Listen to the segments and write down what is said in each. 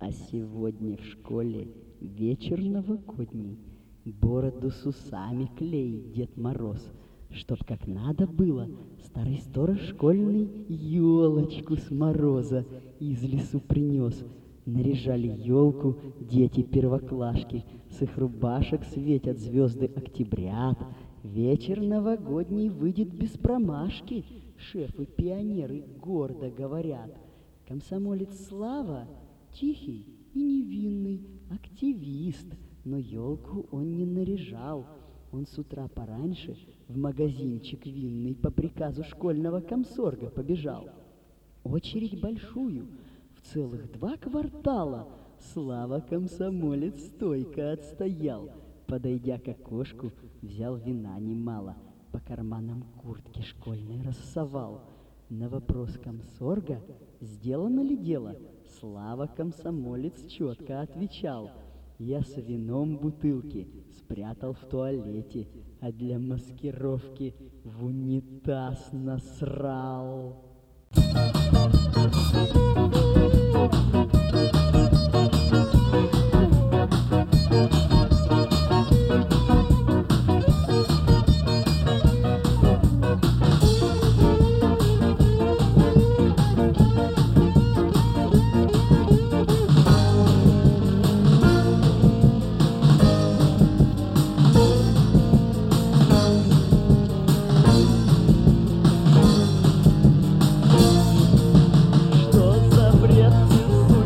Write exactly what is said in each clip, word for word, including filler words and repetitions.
А сегодня в школе вечер новогодний, бороду с усами клеит Дед Мороз. Чтоб как надо было, старый сторож школьный елочку с мороза из лесу принес. Наряжали елку дети-первоклашки, с их рубашек светят звезды октябрят. Вечер новогодний выйдет без промашки, шефы-пионеры гордо говорят. Комсомолец Слава тихий и невинный активист, но елку он не наряжал. Он с утра пораньше в магазинчик винный по приказу школьного комсорга побежал. Очередь большую, в целых два квартала, Слава комсомолец стойко отстоял. Подойдя к окошку, взял вина немало, по карманам куртки школьной рассовал. На вопрос комсорга, сделано ли дело, Слава комсомолец четко отвечал: я с вином бутылки спрятал в туалете, а для маскировки в унитаз насрал.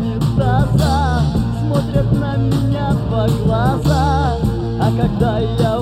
Глаза, а когда я